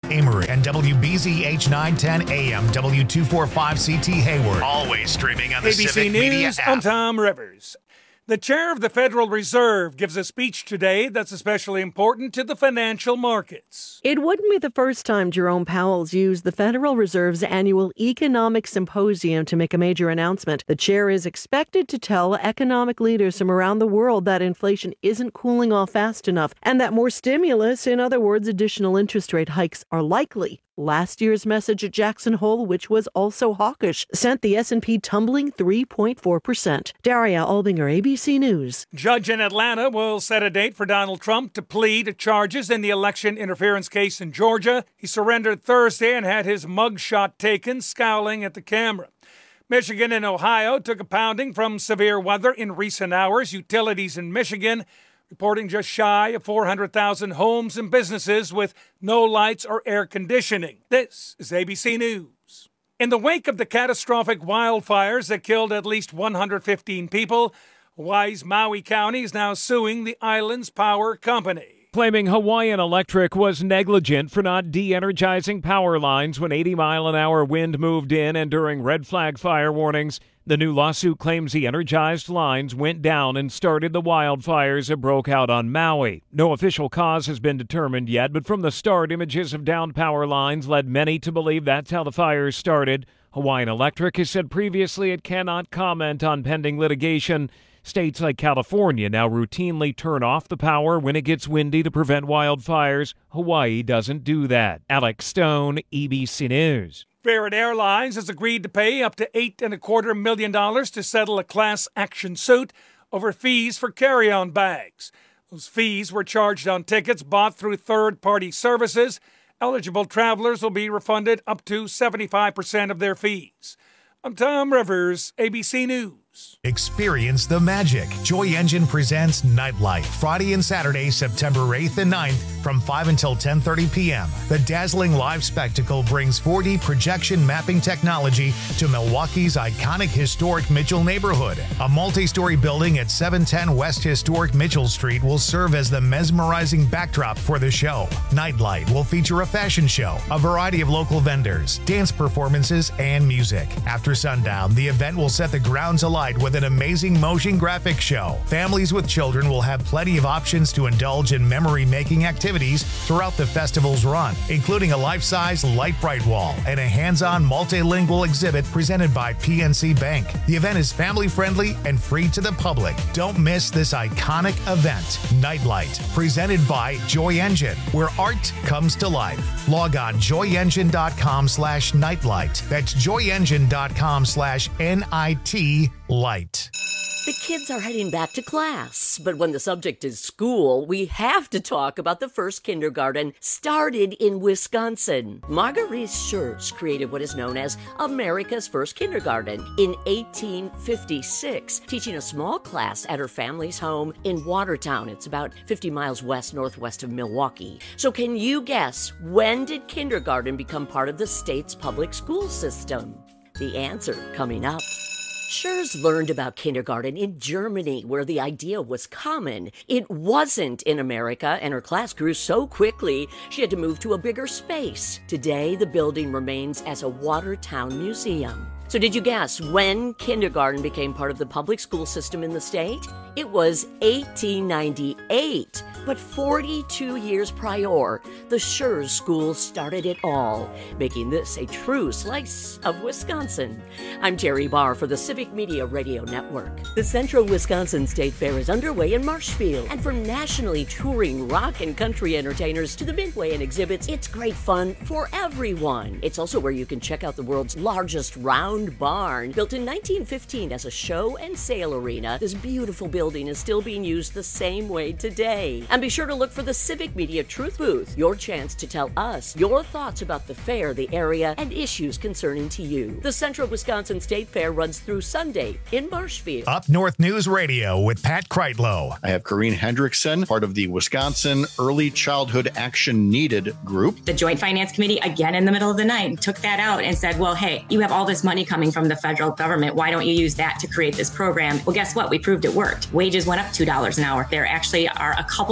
Amory, and WBZH 910 AM W245CT Hayward. Always streaming on the ABC Civic News, Media app. I'm Tom Rivers. The chair of the Federal Reserve gives a speech today that's especially important to the financial markets. It wouldn't be the first time Jerome Powell's used the Federal Reserve's annual economic symposium to make a major announcement. The chair is expected to tell economic leaders from around the world that inflation isn't cooling off fast enough and that more stimulus, in other words, additional interest rate hikes, are likely. Last year's message at Jackson Hole, which was also hawkish, sent the S&P tumbling 3.4%. Daria Albinger, ABC News. Judge in Atlanta will set a date for Donald Trump to plead charges in the election interference case in Georgia. He surrendered Thursday and had his mugshot taken, scowling at the camera. Michigan and Ohio took a pounding from severe weather in recent hours. Utilities in Michigan reporting just shy of 400,000 homes and businesses with no lights or air conditioning. This is ABC News. In the wake of the catastrophic wildfires that killed at least 115 people, Hawaii's Maui County is now suing the island's power company, claiming Hawaiian Electric was negligent for not de-energizing power lines when 80-mile-an-hour wind moved in and during red flag fire warnings. The new lawsuit claims the energized lines went down and started the wildfires that broke out on Maui. No official cause has been determined yet, but from the start, images of downed power lines led many to believe that's how the fires started. Hawaiian Electric has said previously it cannot comment on pending litigation. States like California now routinely turn off the power when it gets windy to prevent wildfires. Hawaii doesn't do that. Alex Stone, ABC News. Spirit Airlines has agreed to pay up to $8.25 million to settle a class action suit over fees for carry-on bags. Those fees were charged on tickets bought through third-party services. Eligible travelers will be refunded up to 75% of their fees. I'm Tom Rivers, ABC News. Experience the magic. Joy Engine presents Nightlight, Friday and Saturday, September 8th and 9th from 5 until 10:30 p.m. The dazzling live spectacle brings 4D projection mapping technology to Milwaukee's iconic historic Mitchell neighborhood. A multi-story building at 710 West Historic Mitchell Street will serve as the mesmerizing backdrop for the show. Nightlight will feature a fashion show, a variety of local vendors, dance performances, and music. After sundown, the event will set the grounds alight with an amazing motion graphic show. Families with children will have plenty of options to indulge in memory-making activities throughout the festival's run, including a life-size light bright wall and a hands-on multilingual exhibit presented by PNC Bank. The event is family-friendly and free to the public. Don't miss this iconic event. Nightlight, presented by Joy Engine, where art comes to life. Log on joyengine.com/nightlight. That's joyengine.com/NIT The kids are heading back to class, but when the subject is school, we have to talk about the first kindergarten started in Wisconsin. Marguerite Schurz created what is known as America's first kindergarten in 1856, teaching a small class at her family's home in Watertown. It's about 50 miles west-northwest of Milwaukee. So can you guess, when did kindergarten become part of the state's public school system? The answer coming up. Schurz learned about kindergarten in Germany, where the idea was common. It wasn't in America, and her class grew so quickly she had to move to a bigger space. Today, the building remains as a Watertown museum. So did you guess when kindergarten became part of the public school system in the state? It was 1898. But 42 years prior, the Schurz School started it all, making this a true slice of Wisconsin. I'm Terry Barr for the Civic Media Radio Network. The Central Wisconsin State Fair is underway in Marshfield, and from nationally touring rock and country entertainers to the Midway and exhibits, it's great fun for everyone. It's also where you can check out the world's largest round barn. Built in 1915 as a show and sale arena, this beautiful building is still being used the same way today. And be sure to look for the Civic Media Truth Booth, your chance to tell us your thoughts about the fair, the area, and issues concerning to you. The Central Wisconsin State Fair runs through Sunday in Marshfield. Up North News Radio with Pat Kreitlow. I have Corrine Hendrickson, part of the Wisconsin Early Childhood Action Needed group. The Joint Finance Committee, again in the middle of the night, took that out and said, well, hey, you have all this money coming from the federal government. Why don't you use that to create this program? Well, guess what? We proved it worked. Wages went up $2 an hour. There actually are a couple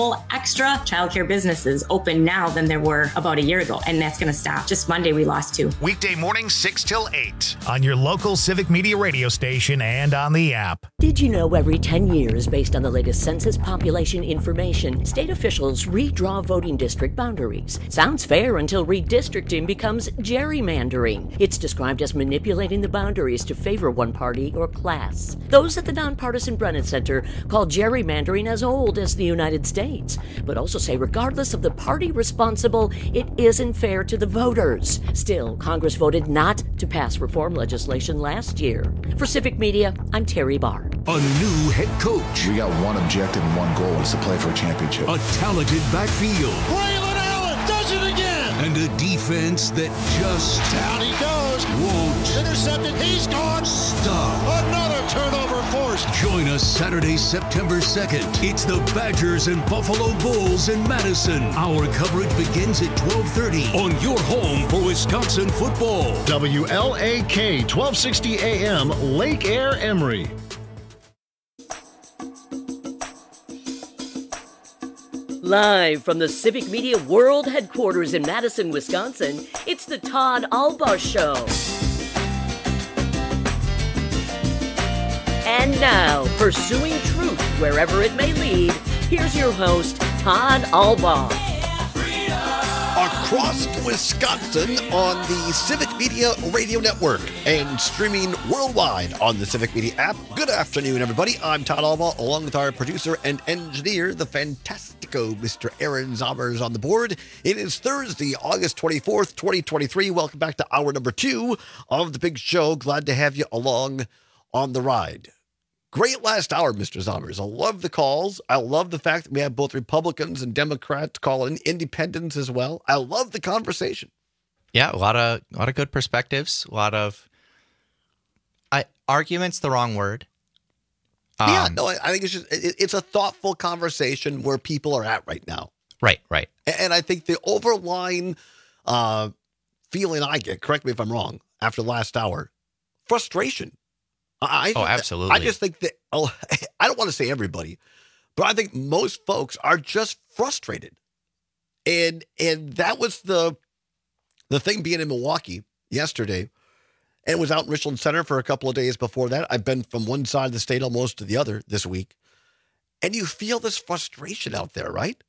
couple extra childcare businesses open now than there were about a year ago, and that's going to stop. Just Monday, we lost 2. Weekday mornings 6 till 8 on your local Civic Media radio station and on the app. Did you know every 10 years, based on the latest census population information, state officials redraw voting district boundaries? Sounds fair until redistricting becomes gerrymandering. It's described as manipulating the boundaries to favor one party or class. Those at the nonpartisan Brennan Center call gerrymandering as old as the United States, but also say regardless of the party responsible, it isn't fair to the voters. Still, Congress voted not to pass reform legislation last year. For Civic Media, I'm Terry Barr. A new head coach. We got one objective and one goal, is to play for a championship. A talented backfield. Braylon Allen does it again. And a defense that just... Down he goes. Won't. Intercepted. He's gone. Stop. Another turnover forced. Join us Saturday, September 2nd. It's the Badgers and Buffalo Bulls in Madison. Our coverage begins at 12:30 on your home for Wisconsin football. WLAK 1260 AM, Lake Air, Emory. Live from the Civic Media World Headquarters in Madison, Wisconsin, it's the Todd Albaugh Show. And now, pursuing truth wherever it may lead, here's your host, Todd Albaugh. Across Wisconsin on the Civic Media Radio Network and streaming worldwide on the Civic Media app. Good afternoon, everybody. I'm Todd Albaugh, along with our producer and engineer, the fantastico Mr. Aaron Zommers on the board. It is Thursday, August 24th, 2023. Welcome back to hour number 2 of the big show. Glad to have you along on the ride. Great last hour, Mr. Zommers. I love the calls. I love the fact that we have both Republicans and Democrats calling, independents as well. I love the conversation. Yeah, a lot of good perspectives. A lot of arguments. The wrong word. I think it's just it's a thoughtful conversation where people are at right now. Right. And I think the overlying feeling I get, correct me if I'm wrong, after the last hour, frustration. Absolutely. I just think that, I don't want to say everybody, but I think most folks are just frustrated. And that was the thing being in Milwaukee yesterday, and was out in Richland Center for a couple of days before that. I've been from one side of the state almost to the other this week. And you feel this frustration out there, right?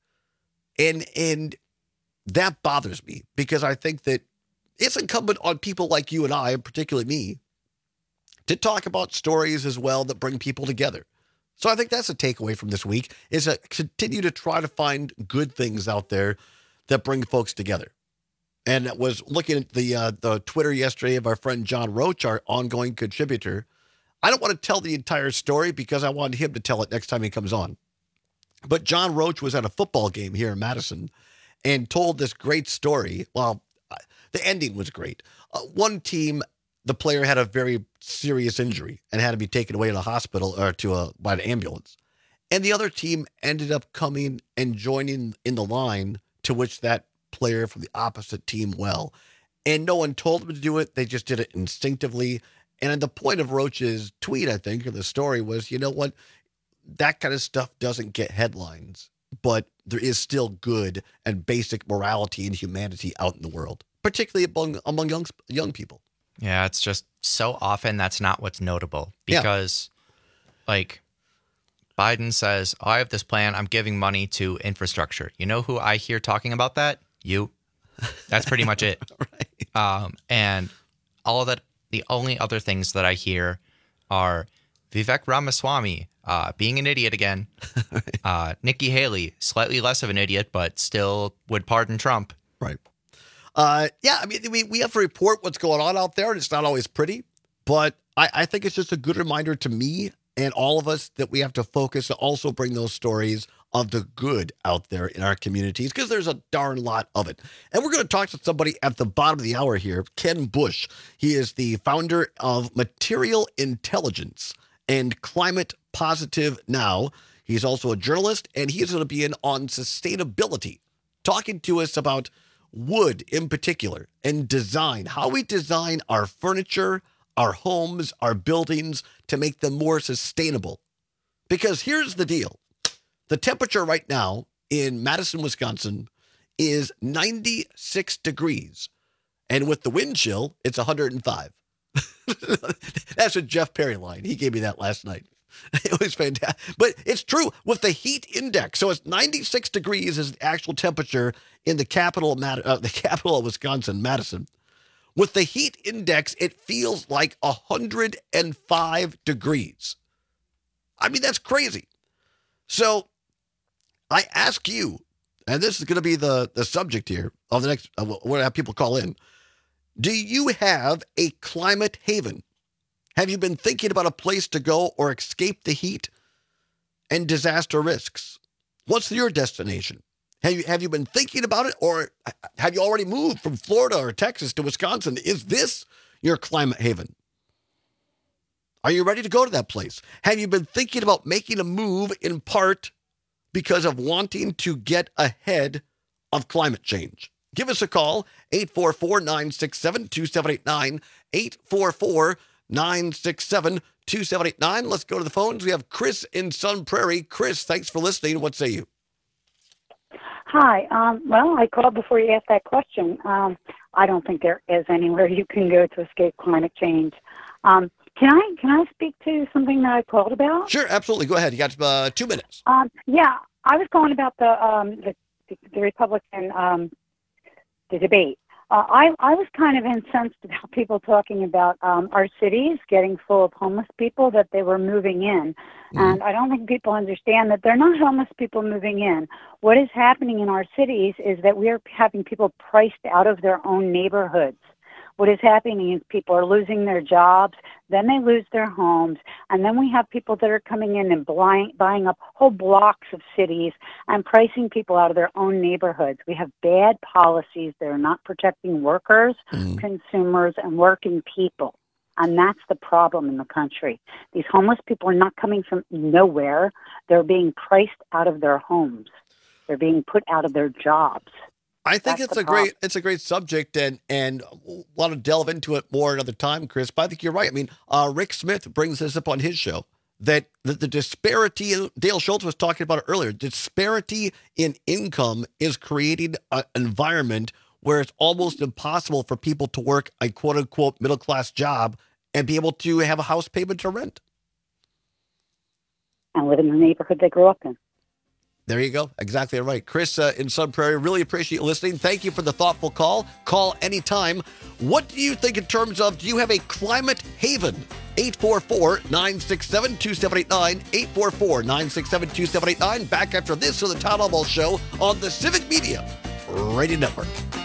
And that bothers me, because I think that it's incumbent on people like you and I, and particularly me, to talk about stories as well that bring people together. So I think that's a takeaway from this week, is to continue to try to find good things out there that bring folks together. And I was looking at the Twitter yesterday of our friend John Roach, our ongoing contributor. I don't want to tell the entire story because I wanted him to tell it next time he comes on. But John Roach was at a football game here in Madison and told this great story. Well, the ending was great. One team, the player had a very serious injury and had to be taken away to the hospital or by an ambulance. And the other team ended up coming and joining in the line to which that player from the opposite team well. And no one told them to do it. They just did it instinctively. And the point of Roach's tweet, I think, or the story was, you know what? That kind of stuff doesn't get headlines, but there is still good and basic morality and humanity out in the world, particularly among young people. Yeah, it's just so often that's not what's notable, because like Biden says, I have this plan. I'm giving money to infrastructure. You know who I hear talking about that? You. That's pretty much it. Right. And all of that, the only other things that I hear are Vivek Ramaswamy being an idiot again. Nikki Haley, slightly less of an idiot, but still would pardon Trump. Right. I mean, we have to report what's going on out there, and it's not always pretty, but I think it's just a good reminder to me and all of us that we have to focus and also bring those stories of the good out there in our communities, because there's a darn lot of it. And we're going to talk to somebody at the bottom of the hour here, Ken Bush. He is the founder of Material Intelligence and Climate Positive Now. He's also a journalist, and he's going to be in on sustainability, talking to us about wood in particular and design, how we design our furniture, our homes, our buildings to make them more sustainable. Because here's the deal. The temperature right now in Madison, Wisconsin is 96 degrees. And with the wind chill, it's 105. That's a Jeff Perry line. He gave me that last night. It was fantastic. But it's true with the heat index. So it's 96 degrees is the actual temperature in the capital of Wisconsin, Madison. With the heat index, it feels like 105 degrees. I mean, that's crazy. So I ask you, and this is going to be the subject here of the next, we're going to have people call in. Do you have a climate haven? Have you been thinking about a place to go or escape the heat and disaster risks? What's your destination? Have you been thinking about it, or have you already moved from Florida or Texas to Wisconsin? Is this your climate haven? Are you ready to go to that place? Have you been thinking about making a move in part because of wanting to get ahead of climate change? Give us a call, 844-967-2789, 844-967-2789. Let's go to the phones. We have Chris in Sun Prairie. Chris, thanks for listening. What say you? Hi. Well, I called before you asked that question. I don't think there is anywhere you can go to escape climate change. Can I speak to something that I called about? Sure, absolutely. Go ahead. You got 2 minutes. Yeah, I was calling about the Republican the debate. I was kind of incensed about people talking about our cities getting full of homeless people, that they were moving in. And I don't think people understand that they're not homeless people moving in. What is happening in our cities is that we are having people priced out of their own neighborhoods. What is happening is people are losing their jobs, then they lose their homes, and then we have people that are coming in and buying up whole blocks of cities and pricing people out of their own neighborhoods. We have bad policies that are not protecting workers, consumers, and working people. And that's the problem in the country. These homeless people are not coming from nowhere. They're being priced out of their homes. They're being put out of their jobs. I think it's a great subject, and want to delve into it more another time, Chris. But I think you're right. I mean, Rick Smith brings this up on his show, that the disparity, Dale Schultz was talking about it earlier, disparity in income is creating an environment where it's almost impossible for people to work a quote-unquote middle-class job and be able to have a house payment to rent. And live in the neighborhood they grew up in. There you go. Exactly right. Chris in Sun Prairie, really appreciate you listening. Thank you for the thoughtful call. Call anytime. What do you think in terms of, do you have a climate haven? 844-967-2789, 844-967-2789. Back after this on the Todd Albaugh Show on the Civic Media Radio Network.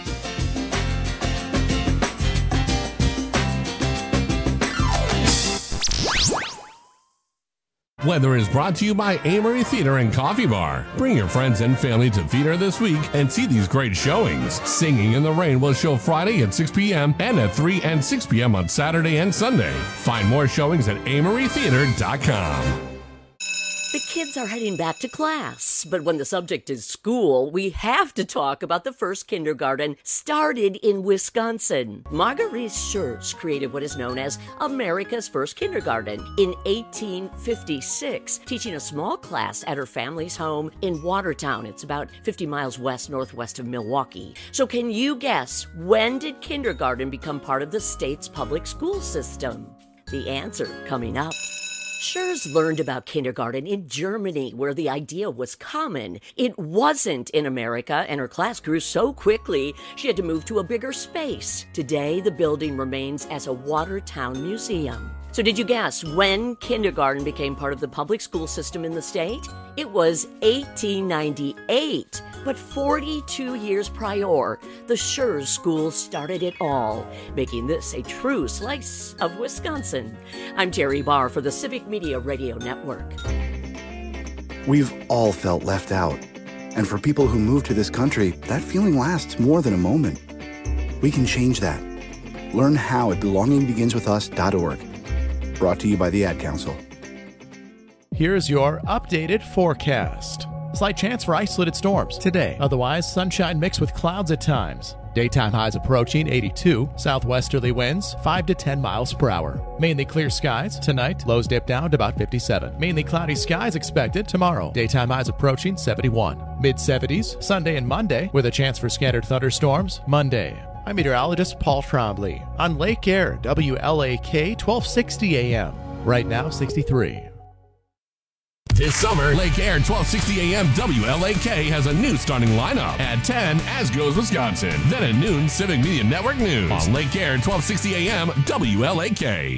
Weather is brought to you by Amory Theater and Coffee Bar. Bring your friends and family to theater this week and see these great showings. Singing in the Rain will show Friday at 6 p.m. and at 3 and 6 p.m. on Saturday and Sunday. Find more showings at amorytheater.com. The kids are heading back to class, but when the subject is school, we have to talk about the first kindergarten started in Wisconsin. Marguerite Schertz created what is known as America's first kindergarten in 1856, teaching a small class at her family's home in Watertown. It's about 50 miles northwest of Milwaukee. So can you guess, when did kindergarten become part of the state's public school system? The answer coming up. Schertz learned about kindergarten in Germany, where the idea was common. It wasn't in America, and her class grew so quickly, she had to move to a bigger space. Today, the building remains as a Watertown museum. So did you guess when kindergarten became part of the public school system in the state? It was 1898. But 42 years prior, the Schertz School started it all, making this a true slice of Wisconsin. I'm Terry Barr for the Civic Media Radio Network. We've all felt left out. And for people who move to this country, that feeling lasts more than a moment. We can change that. Learn how at belongingbeginswithus.org. Brought to you by the Ad Council. Here's your updated forecast. Slight chance for isolated storms today. Otherwise, sunshine mixed with clouds at times. Daytime highs approaching 82. Southwesterly winds 5 to 10 miles per hour. Mainly clear skies. Tonight, lows dip down to about 57. Mainly cloudy skies expected tomorrow. Daytime highs approaching 71. Mid-70s Sunday and Monday with a chance for scattered thunderstorms Monday. I'm meteorologist Paul Trombley on Lake Air, WLAK 1260 AM. Right now, 63. This summer, Lake Air 1260 AM WLAK has a new starting lineup. At 10, as goes Wisconsin. Then at noon, Civic Media Network News. On Lake Air 1260 AM WLAK.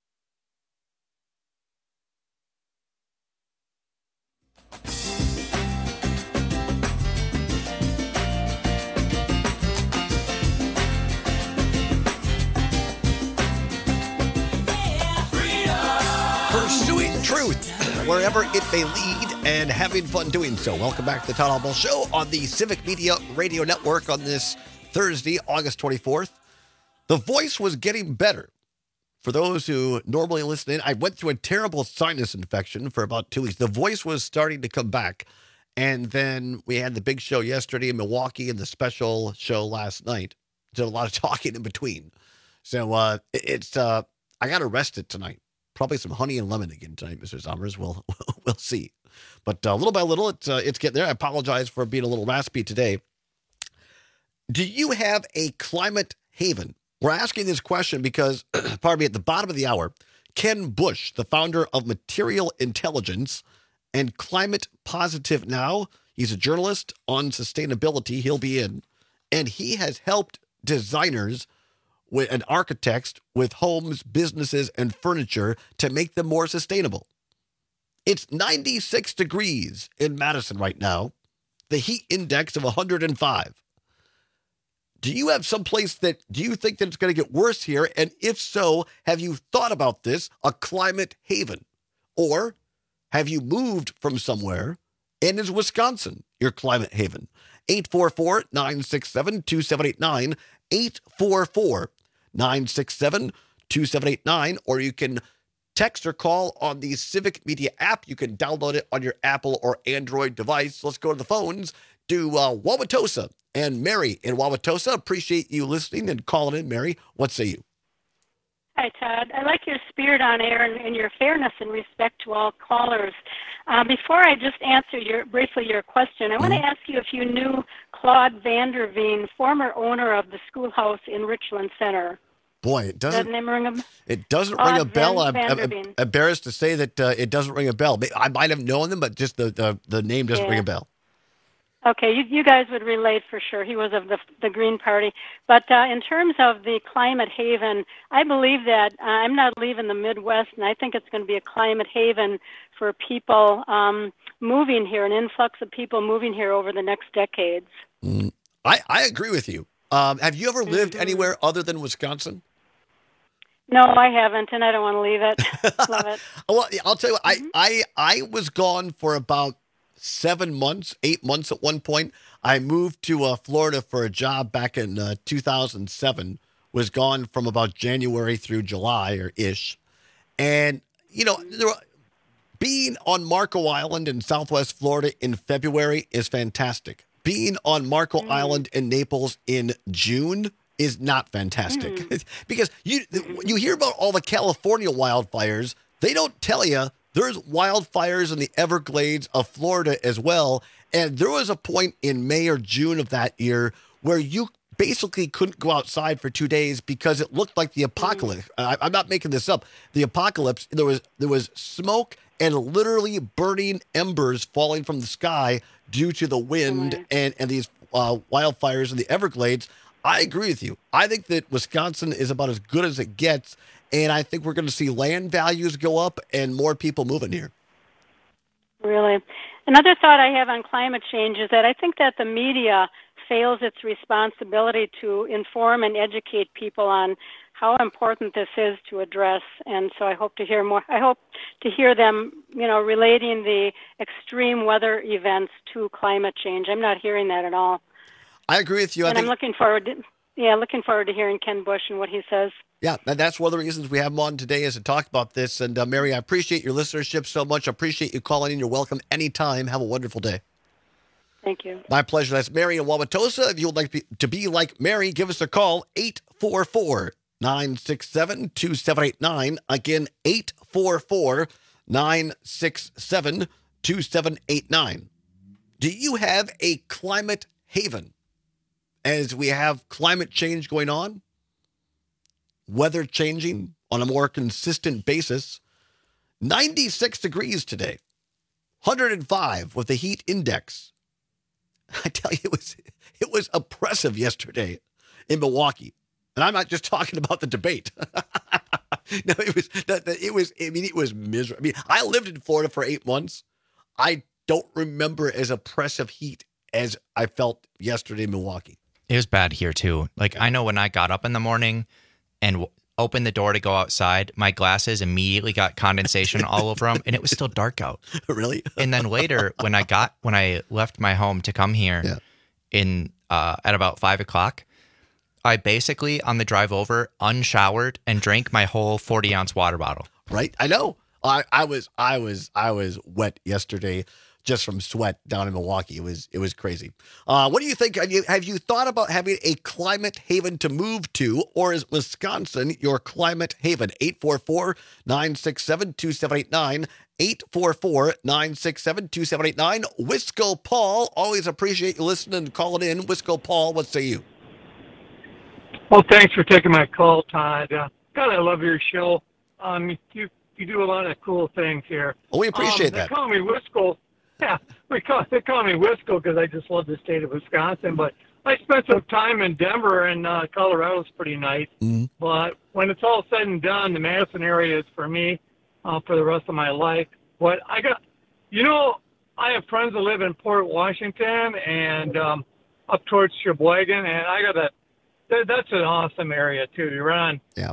Pursuing truth wherever it may lead and having fun doing so. Welcome back to the Todd Albaugh Show on the Civic Media Radio Network on this Thursday, August 24th. The voice was getting better. For those who normally listen in, I went through a terrible sinus infection for about 2 weeks. The voice was starting to come back. And then we had the big show yesterday in Milwaukee and the special show last night. Did a lot of talking in between. So I got arrested tonight. Probably some honey and lemon again tonight, Mr. Sommers. We'll see. But little by little, it's getting there. I apologize for being a little raspy today. Do you have a climate haven? We're asking this question because, pardon me, at the bottom of the hour, Ken Bush, the founder of Material Intelligence and Climate Positive Now, he's a journalist on sustainability. He'll be in. And he has helped designers and architects with homes, businesses, and furniture to make them more sustainable. It's 96 degrees in Madison right now, the heat index of 105. Do you have someplace do you think that it's going to get worse here? And if so, have you thought about this, a climate haven? Or have you moved from somewhere and is Wisconsin your climate haven? 844-967-2789, 844-967-2789, or you can text or call on the Civic Media app. You can download it on your Apple or Android device. Let's go to the phones to Wauwatosa and Mary in Wauwatosa. Appreciate you listening and calling in, Mary. What say you? Hi, Todd. I like your spirit on air and your fairness and respect to all callers. Before I just answer briefly your question, I want to ask you if you knew Claude Vanderveen, former owner of the schoolhouse in Richland Center. Boy, it doesn't ring a bell. I'm embarrassed to say that it doesn't ring a bell. I might have known them, but just the name doesn't ring a bell. Okay, you guys would relate for sure. He was of the Green Party. But in terms of the climate haven, I believe that I'm not leaving the Midwest, and I think it's going to be a climate haven for people moving here, an influx of people moving here over the next decades. I agree with you. Have you ever lived anywhere other than Wisconsin? No, I haven't, and I don't want to leave it. Love it. Well, I'll tell you, I was gone for about 7 months, 8 months at one point. I moved to Florida for a job back in 2007, was gone from about January through July or ish. And, being on Marco Island in Southwest Florida in February is fantastic. Being on Marco Island in Naples in June is not fantastic. Because you hear about all the California wildfires. They don't tell you there's wildfires in the Everglades of Florida as well. And there was a point in May or June of that year where you basically couldn't go outside for 2 days because it looked like the apocalypse. I'm not making this up. The apocalypse, there was smoke and literally burning embers falling from the sky due to the wind and these wildfires in the Everglades. I agree with you. I think that Wisconsin is about as good as it gets, and I think we're going to see land values go up and more people moving here. Really. Another thought I have on climate change is that I think that the media fails its responsibility to inform and educate people on how important this is to address. And so I hope to hear more. I hope to hear them, relating the extreme weather events to climate change. I'm not hearing that at all. I agree with you. I'm looking forward to hearing Ken Bush and what he says. Yeah, that's one of the reasons we have him on today is to talk about this. And Mary, I appreciate your listenership so much. I appreciate you calling in. You're welcome anytime. Have a wonderful day. Thank you. My pleasure. That's Mary in Wauwatosa. If you would like to be like Mary, give us a call, 844-967-2789. Again, 844-967-2789. Do you have a climate haven? As we have climate change going on, weather changing on a more consistent basis, 96 degrees today, 105 with the heat index. I tell you, it was oppressive yesterday in Milwaukee. And I'm not just talking about the debate. No, it was miserable. I mean, I lived in Florida for 8 months. I don't remember as oppressive heat as I felt yesterday in Milwaukee. It was bad here too. Like, I know when I got up in the morning and opened the door to go outside, my glasses immediately got condensation all over them, and it was still dark out. Really? And then later, when I left my home to come here at about 5 o'clock, I basically, on the drive over, unshowered and drank my whole 40-ounce water bottle. Right? I know. I was wet yesterday just from sweat down in Milwaukee. It was crazy. What do you think? Have you thought about having a climate haven to move to, or is Wisconsin your climate haven? 844-967-2789. 844-967-2789. Wisco Paul, always appreciate you listening and calling in. Wisco Paul, what say you? Well, thanks for taking my call, Todd. God, I love your show. You do a lot of cool things here. Oh, we appreciate that. They call me Wisco. Yeah, they call me Wisco because I just love the state of Wisconsin. But I spent some time in Denver, and Colorado's pretty nice. Mm-hmm. But when it's all said and done, the Madison area is for me for the rest of my life. But I have friends that live in Port Washington and up towards Sheboygan, and that's an awesome area too. You're on. Yeah.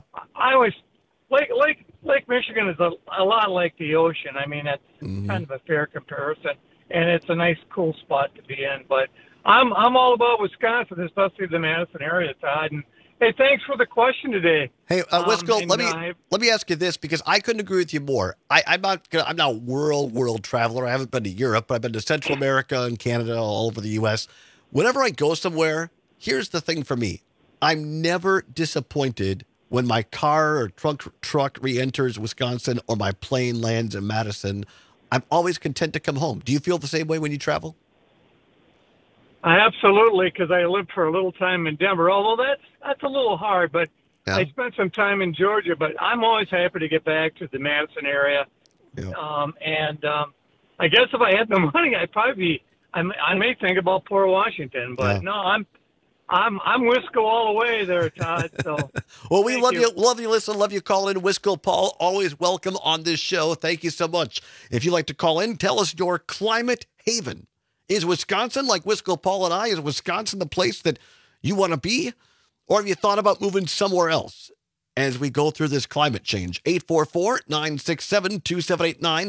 Lake Michigan is a lot like the ocean. I mean, that's kind of a fair comparison, and it's a nice, cool spot to be in. But I'm all about Wisconsin, especially the Madison area, Todd. And hey, thanks for the question today. Hey, Wisco, let me ask you this, because I couldn't agree with you more. I'm not a world traveler. I haven't been to Europe, but I've been to Central America and Canada, all over the U.S. Whenever I go somewhere, here's the thing for me: I'm never disappointed when my car or truck re-enters Wisconsin or my plane lands in Madison. I'm always content to come home. Do you feel the same way when you travel? Absolutely, because I lived for a little time in Denver, although that's a little hard, but yeah. I spent some time in Georgia, but I'm always happy to get back to the Madison area. Yeah. I guess if I had the money, I may think about Port Washington, but no, I'm Wisco all the way there, Todd. So well, we love you, listen, love you calling in, Wisco Paul. Always welcome on this show. Thank you so much. If you'd like to call in, tell us your climate haven. Is Wisconsin, like Wisco Paul and I, is Wisconsin the place that you want to be? Or have you thought about moving somewhere else as we go through this climate change? 844-967-2789.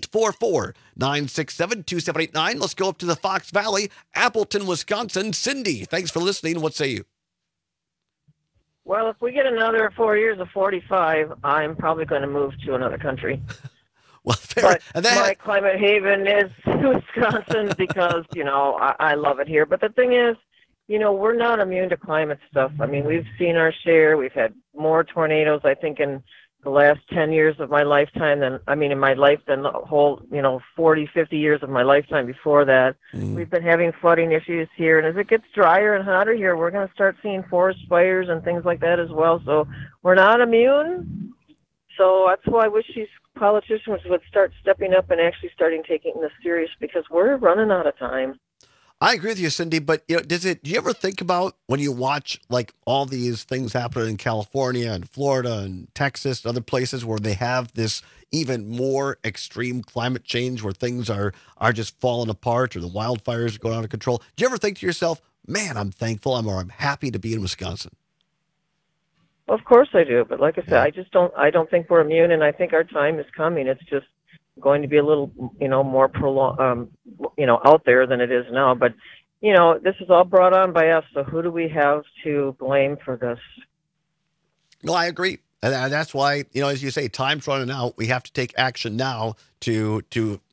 844-967-2789. Let's go up to the Fox Valley, Appleton, Wisconsin. Cindy, thanks for listening. What say you? Well, if we get another 4 years of 45, I'm probably going to move to another country. Well, fair. But my climate haven is Wisconsin because, I love it here. But the thing is, we're not immune to climate stuff. I mean, we've seen our share. We've had more tornadoes, I think, in the last 10 years of my lifetime than the whole, 40, 50 years of my lifetime before that. We've been having flooding issues here. And as it gets drier and hotter here, we're going to start seeing forest fires and things like that as well. So we're not immune. So that's why I wish these politicians would start stepping up and actually starting taking this serious, because we're running out of time. I agree with you, Cindy, but do you ever think about when you watch like all these things happening in California and Florida and Texas and other places where they have this even more extreme climate change where things are just falling apart or the wildfires are going out of control? Do you ever think to yourself, man, I'm thankful I'm happy to be in Wisconsin? Of course I do, but like I said, I don't think we're immune, and I think our time is coming. It's just going to be a little, more prolonged, out there than it is now. But, this is all brought on by us. So who do we have to blame for this? No, I agree. And that's why, as you say, time's running out. We have to take action now to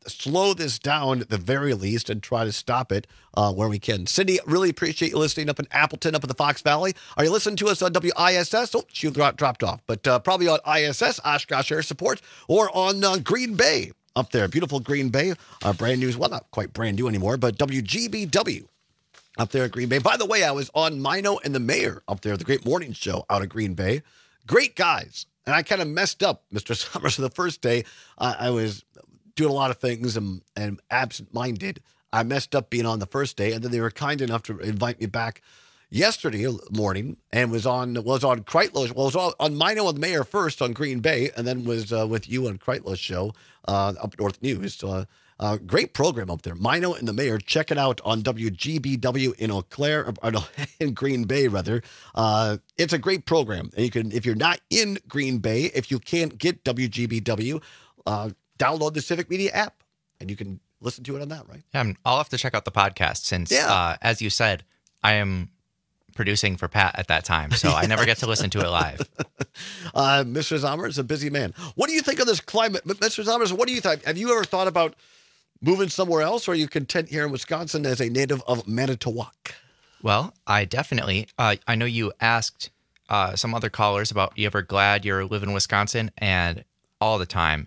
slow this down at the very least and try to stop it where we can. Cindy, really appreciate you listening up in Appleton, up in the Fox Valley. Are you listening to us on WISS? Oh, she dropped off, but probably on ISS, Oshkosh Air Support, or on Green Bay up there. Beautiful Green Bay, brand new, well, not quite brand new anymore, but WGBW up there at Green Bay. By the way, I was on Mino and the Mayor up there, the Great Morning Show out of Green Bay. Great guys. And I kind of messed up, Mr. Summers, the first day. I was doing a lot of things and absent-minded. I messed up being on the first day, and then they were kind enough to invite me back yesterday morning and was on Kreitlow's. Well, was on Mino and the Mayor first on Green Bay, and then was with you on Kreitlow's show up North News. So, great program up there. Mino and the Mayor. Check it out on WGBW in Eau Claire, in Green Bay, rather. It's a great program. And you can, if you're not in Green Bay, if you can't get WGBW, download the Civic Media app, and you can listen to it on that, right? Yeah, I'll have to check out the podcast since, as you said, I am producing for Pat at that time, so I never get to listen to it live. Mr. Zomer is a busy man. What do you think of this climate? Mr. Zomers, what do you think? Have you ever thought about moving somewhere else, or are you content here in Wisconsin as a native of Manitowoc? Well, I definitely, I know you asked some other callers about, you ever glad you're living in Wisconsin? And all the time,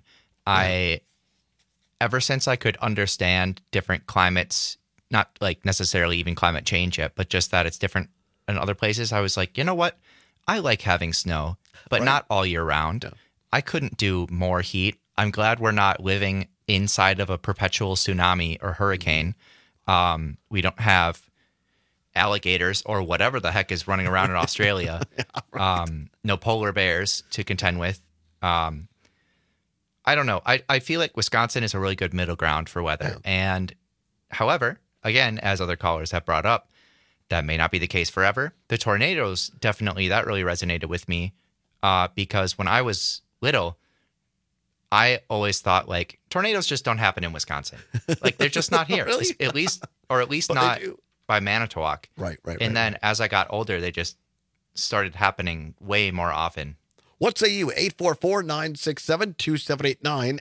ever since I could understand different climates, not like necessarily even climate change yet, but just that it's different in other places, I was like, you know what? I like having snow, but not all year round. Yeah. I couldn't do more heat. I'm glad we're not living inside of a perpetual tsunami or hurricane. We don't have alligators or whatever the heck is running around in Australia. No polar bears to contend with. I don't know. I feel like Wisconsin is a really good middle ground for weather. Yeah. And however, again, as other callers have brought up, that may not be the case forever. The tornadoes, definitely, that really resonated with me because when I was little, I always thought, like, tornadoes just don't happen in Wisconsin. Like, they're just not here. Really? At least not by Manitowoc. Right. And then as I got older, they just started happening way more often. What say you? 844-967-2789.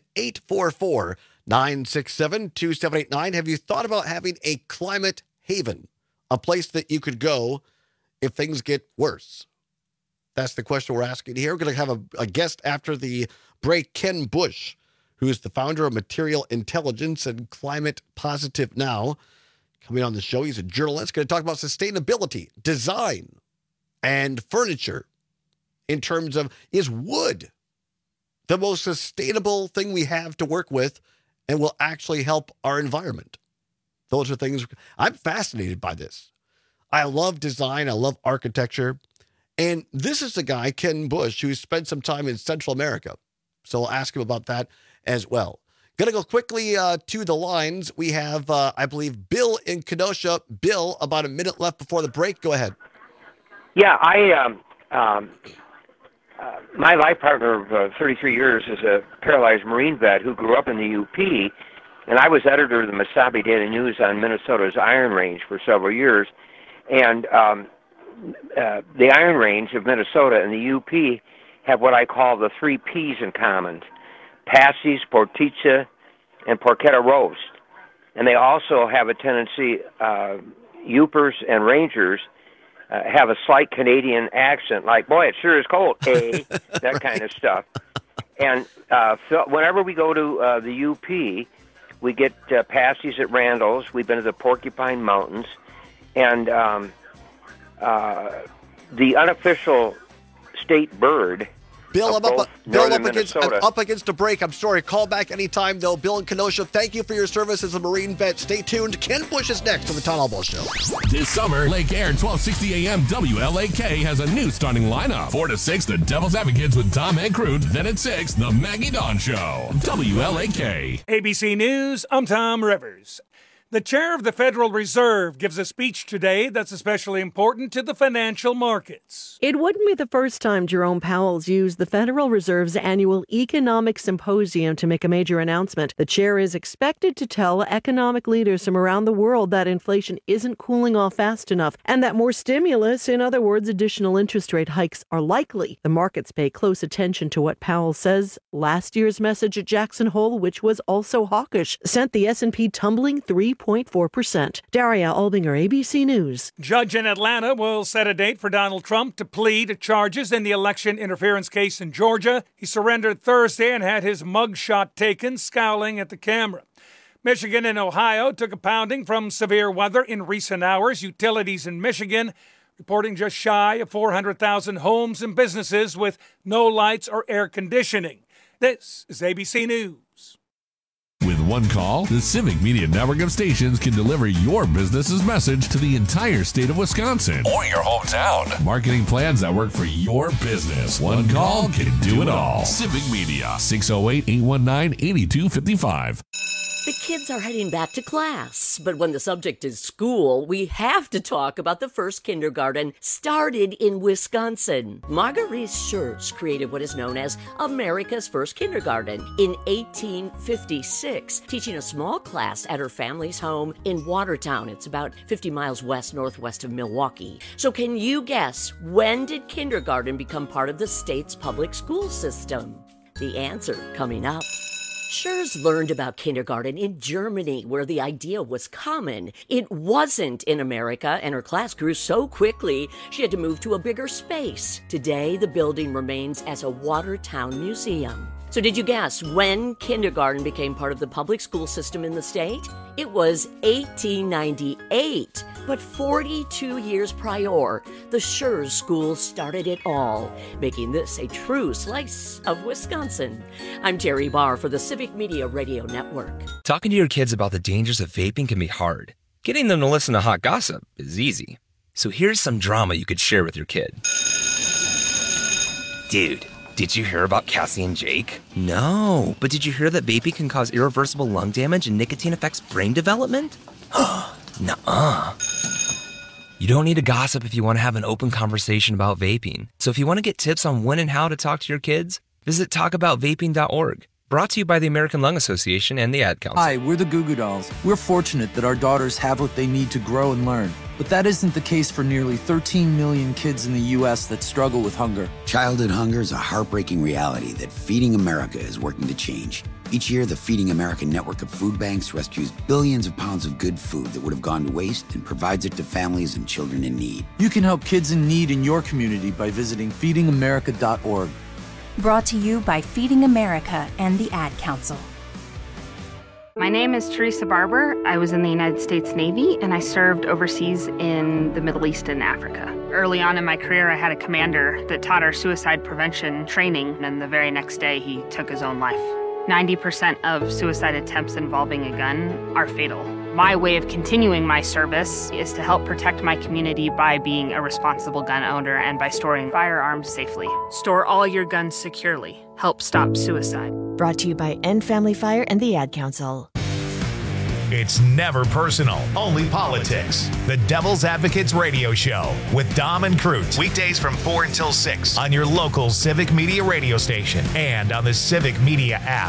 844-967-2789. Have you thought about having a climate haven? A place that you could go if things get worse? That's the question we're asking here. We're going to have a guest after the break, Ken Bush, who is the founder of Material Intelligence and Climate Positive Now. Coming on the show, he's a journalist, going to talk about sustainability, design, and furniture in terms of, is wood the most sustainable thing we have to work with and will actually help our environment? Those are things I'm fascinated by this. I love design. I love architecture. And this is the guy, Ken Bush, who spent some time in Central America. So I'll ask him about that as well. Going to go quickly to the lines. We have, I believe, Bill in Kenosha. Bill, about a minute left before the break. Go ahead. Yeah, my life partner of 33 years is a paralyzed Marine vet who grew up in the UP. And I was editor of the Mesabi Daily News on Minnesota's Iron Range for several years. And the Iron Range of Minnesota and the UP have what I call the 3 Ps in common: Passies, Porticha, and Porchetta roast. And they also have a tendency, Upers and Rangers have a slight Canadian accent, like, boy, it sure is cold, eh? That kind of stuff. And so whenever we go to the UP, we get Passies at Randall's. We've been to the Porcupine Mountains. And the unofficial state bird. Bill, I'm up against a break. I'm sorry. Call back anytime, though. Bill in Kenosha, thank you for your service as a Marine vet. Stay tuned. Ken Bush is next on the Town Hall Bull Show. This summer, Lake Air 1260 AM WLAK has a new starting lineup. 4 to 6, the Devil's Advocates with Tom Ankroot. Then at 6, the Maggie Dawn Show. WLAK. ABC News, I'm Tom Rivers. The chair of the Federal Reserve gives a speech today that's especially important to the financial markets. It wouldn't be the first time Jerome Powell's used the Federal Reserve's annual economic symposium to make a major announcement. The chair is expected to tell economic leaders from around the world that inflation isn't cooling off fast enough and that more stimulus, in other words, additional interest rate hikes, are likely. The markets pay close attention to what Powell says. Last year's message at Jackson Hole, which was also hawkish, sent the S&P tumbling 3.4%. Daria Albinger, ABC News. Judge in Atlanta will set a date for Donald Trump to plead charges in the election interference case in Georgia. He surrendered Thursday and had his mugshot taken, scowling at the camera. Michigan and Ohio took a pounding from severe weather in recent hours. Utilities in Michigan reporting just shy of 400,000 homes and businesses with no lights or air conditioning. This is ABC News. With one call, the Civic Media Network of stations can deliver your business's message to the entire state of Wisconsin or your hometown. Marketing plans that work for your business. One call can do it all. Civic Media, 608-819-8255. The kids are heading back to class, but when the subject is school, we have to talk about the first kindergarten started in Wisconsin. Marguerite Schertz created what is known as America's first kindergarten in 1856, teaching a small class at her family's home in Watertown. It's about 50 miles northwest of Milwaukee. So can you guess, when did kindergarten become part of the state's public school system? The answer coming up. Schertz learned about kindergarten in Germany, where the idea was common. It wasn't in America, and her class grew so quickly she had to move to a bigger space. Today, the building remains as a Watertown museum. So did you guess when kindergarten became part of the public school system in the state? It was 1898. But 42 years prior, the Schertz School started it all, making this a true slice of Wisconsin. I'm Terry Barr for the Civic Media Radio Network. Talking to your kids about the dangers of vaping can be hard. Getting them to listen to hot gossip is easy. So here's some drama you could share with your kid. Dude, did you hear about Cassie and Jake? No, but did you hear that vaping can cause irreversible lung damage and nicotine affects brain development? Nuh-uh. You don't need to gossip if you want to have an open conversation about vaping. So if you want to get tips on when and how to talk to your kids, visit talkaboutvaping.org. Brought to you by the American Lung Association and the Ad Council. Hi, we're the Goo Goo Dolls. We're fortunate that our daughters have what they need to grow and learn. But that isn't the case for nearly 13 million kids in the U.S. that struggle with hunger. Childhood hunger is a heartbreaking reality that Feeding America is working to change. Each year, the Feeding America network of food banks rescues billions of pounds of good food that would have gone to waste and provides it to families and children in need. You can help kids in need in your community by visiting feedingamerica.org. Brought to you by Feeding America and the Ad Council. My name is Teresa Barber. I was in the United States Navy, and I served overseas in the Middle East and Africa. Early on in my career, I had a commander that taught our suicide prevention training, and the very next day, he took his own life. 90% of suicide attempts involving a gun are fatal. My way of continuing my service is to help protect my community by being a responsible gun owner and by storing firearms safely. Store all your guns securely. Help stop suicide. Brought to you by End Family Fire and the Ad Council. It's never personal, only politics. The Devil's Advocates Radio Show with Dom and Crute. Weekdays from 4 until 6 on your local Civic Media radio station and on the Civic Media app.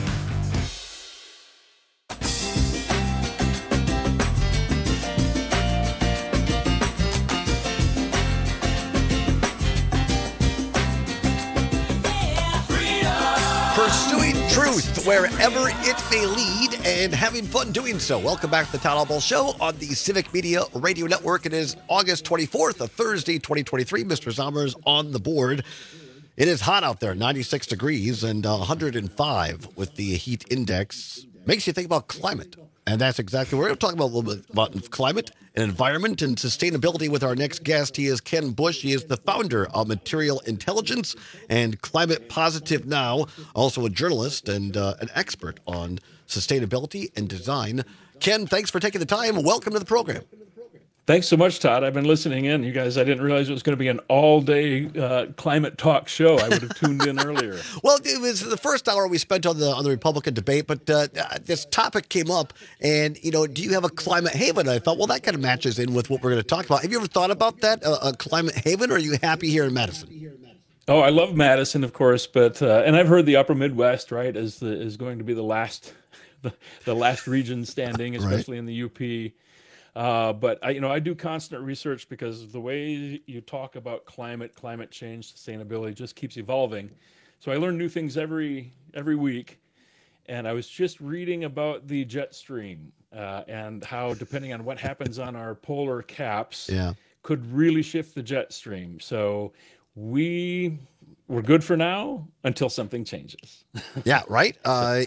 Pursuing truth wherever it may lead and having fun doing so. Welcome back to the Town Hall Ball Show on the Civic Media Radio Network. It is August 24th, a Thursday, 2023. Mr. Sommer's on the board. It is hot out there, 96 degrees and 105 with the heat index. Makes you think about climate. And that's exactly what we're going to talk about a little bit about climate and environment and sustainability with our next guest. He is Ken Bush. He is the founder of Material Intelligence and Climate Positive Now, also a journalist and an expert on sustainability and design. Ken, thanks for taking the time. Welcome to the program. Thanks so much, Todd. I've been listening in. You guys, I didn't realize it was going to be an all-day climate talk show. I would have tuned in earlier. Well, it was the first hour we spent on the Republican debate, but this topic came up, and do you have a climate haven? I thought, well, that kind of matches in with what we're going to talk about. Have you ever thought about that, a climate haven, or are you happy here in Madison? Oh, I love Madison, of course, but and I've heard the Upper Midwest, right, is going to be the last region standing, especially in the UP. But I do constant research because the way you talk about climate change, sustainability just keeps evolving. So I learn new things every week. And I was just reading about the jet stream and how, depending on what happens on our polar caps, could really shift the jet stream. So we're good for now until something changes. Yeah, right.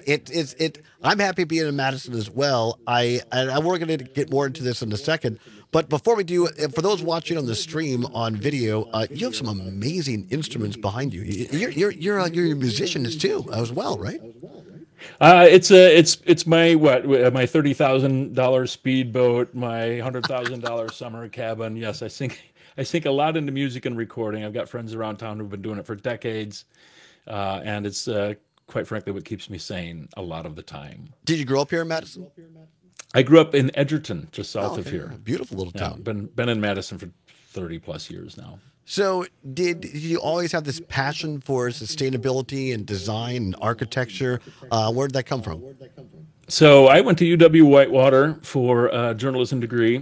I'm happy being in Madison as well. We're going to get more into this in a second. But before we do, for those watching on the stream on video, you have some amazing instruments behind you. You're a musician too as well, right? It's my my $30,000 speedboat, my $100,000 summer cabin. Yes, I sink a lot into music and recording. I've got friends around town who've been doing it for decades, and it's quite frankly what keeps me sane a lot of the time. Did you grow up here in Madison? I grew up in Edgerton, just south of here. Beautiful little town. Been in Madison for 30 plus years now. So did you always have this passion for sustainability and design and architecture? Where did that come from? So I went to UW-Whitewater for a journalism degree.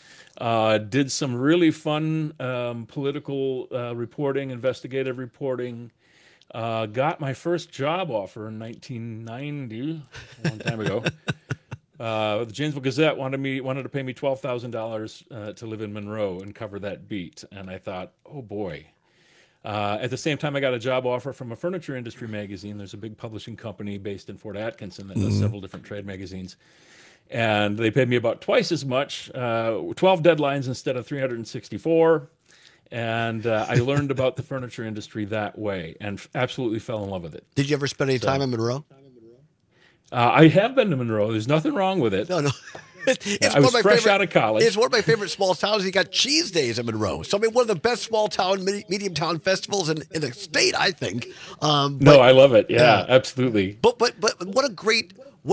Did some really fun political reporting, investigative reporting. Got my first job offer in 1990, a long time ago. The Janesville Gazette wanted to pay me $12,000 to live in Monroe and cover that beat, and I thought, oh boy. At the same time, I got a job offer from a furniture industry magazine. There's a big publishing company based in Fort Atkinson that does several different trade magazines, and they paid me about twice as much, 12 deadlines instead of 364. And I learned about the furniture industry that way, and absolutely fell in love with it. Did you ever spend any time in Monroe? I have been to Monroe. There's nothing wrong with it. No. I was fresh out of college. It's one of my favorite small towns. You got cheese days in Monroe. So, I mean, one of the best small town, medium town festivals in the state, I think. No, I love it. Yeah, absolutely. But what a great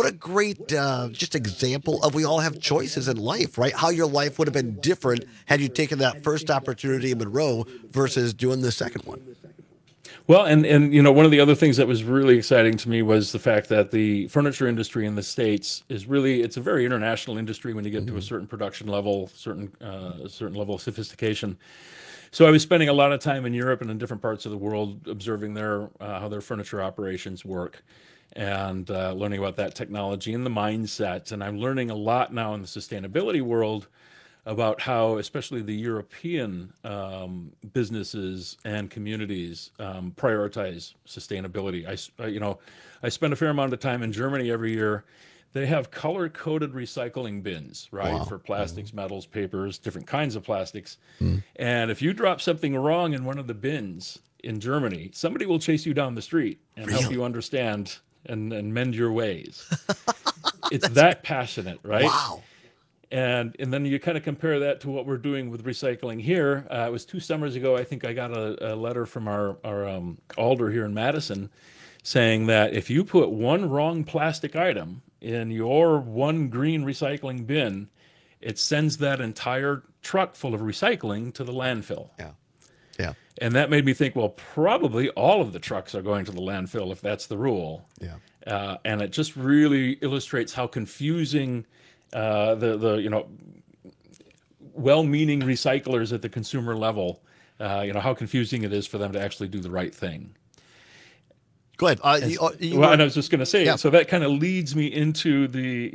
just example of we all have choices in life, right? How your life would have been different had you taken that first opportunity in Monroe versus doing the second one. Well, and one of the other things that was really exciting to me was the fact that the furniture industry in the States is it's a very international industry when you get to a certain production level, certain level of sophistication. So I was spending a lot of time in Europe and in different parts of the world observing how their furniture operations work and learning about that technology and the mindset. And I'm learning a lot now in the sustainability world about how, especially the European businesses and communities prioritize sustainability. I spend a fair amount of time in Germany every year. They have color-coded recycling bins, right, for plastics, metals, papers, different kinds of plastics. And if you drop something wrong in one of the bins in Germany, somebody will chase you down the street and help you understand and mend your ways. It's that passionate, right? Wow. And then you kind of compare that to what we're doing with recycling here. It was 2 summers ago, I think I got a letter from our alder here in Madison saying that if you put one wrong plastic item in your one green recycling bin, it sends that entire truck full of recycling to the landfill. Yeah. And that made me think, well, probably all of the trucks are going to the landfill if that's the rule. Yeah. And it just really illustrates how confusing the well-meaning recyclers at the consumer level, how confusing it is for them to actually do the right thing. Go ahead. And I was just going to say, so that kind of leads me into the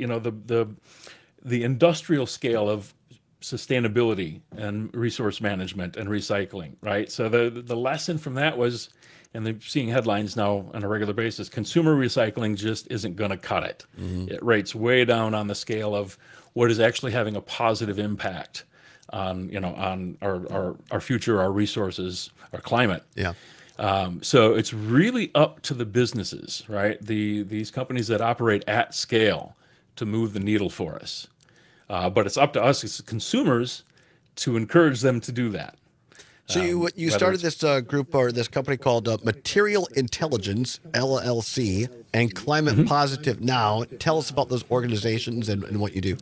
industrial scale of sustainability and resource management and recycling, right? So the lesson from that was, and they're seeing headlines now on a regular basis, consumer recycling just isn't going to cut it. It rates way down on the scale of what is actually having a positive impact on our future, our resources, our climate. Yeah. So it's really up to the businesses, right? These companies that operate at scale to move the needle for us. But it's up to us as consumers to encourage them to do that. So you started this group or this company called Material Intelligence, LLC, and Climate Positive Now. Tell us about those organizations and what you do.